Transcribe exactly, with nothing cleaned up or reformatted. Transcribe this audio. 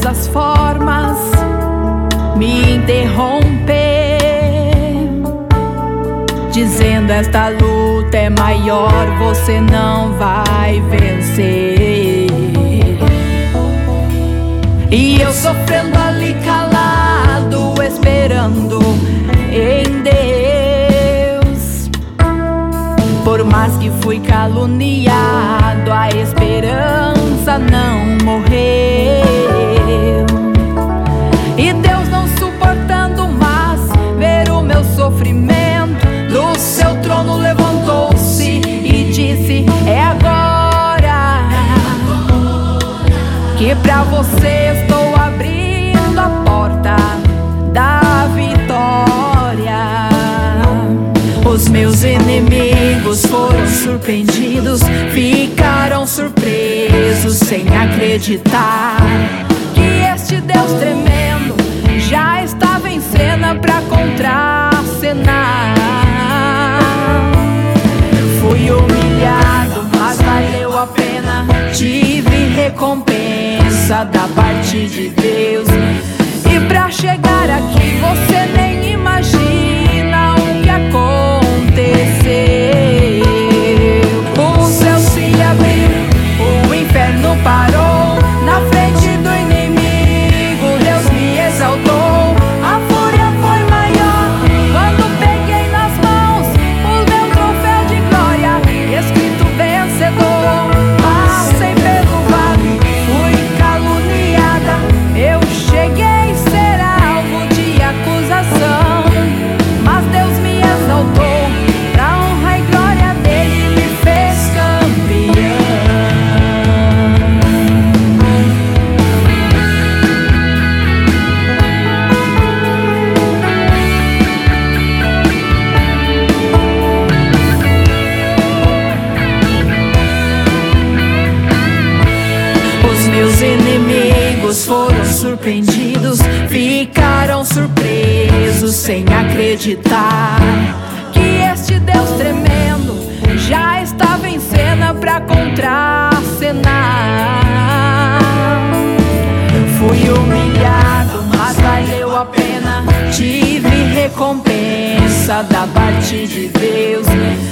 as formas me interromper, dizendo esta luta é maior, você não vai vencer. E eu sofrendo ali calado, esperando em Deus. Por mais que fui caluniado, a esperança não morreu. E Deus, não suportando mais ver o meu sofrimento, do seu trono levantou-se e disse: é agora que pra você estou abrindo a porta da vitória. Os meus inimigos foram surpreendidos, ficaram surpresos sem acreditar que este Deus tremendo já estava em cena pra contracenar. Fui humilhado, mas valeu a pena, tive recompensa da parte de Deus. E pra chegar aqui você nem imagina o que aconteceu. O céu se abriu, o inferno parou, na frente do inimigo Deus me exaltou. A fúria foi maior quando peguei nas mãos o meu troféu de glória, escrito vencedor. Passei pelo vale, fui caluniada, eu cheguei a ser alvo de acusação, mas Deus me exaltou, pra honra e glória dele me fez campeão. Os meus inimigos foram surpreendidos, ficaram surpresos sem acreditar que este Deus tremendo já estava em cena pra contracenar. Fui humilhado, mas valeu a pena, tive recompensa da parte de Deus.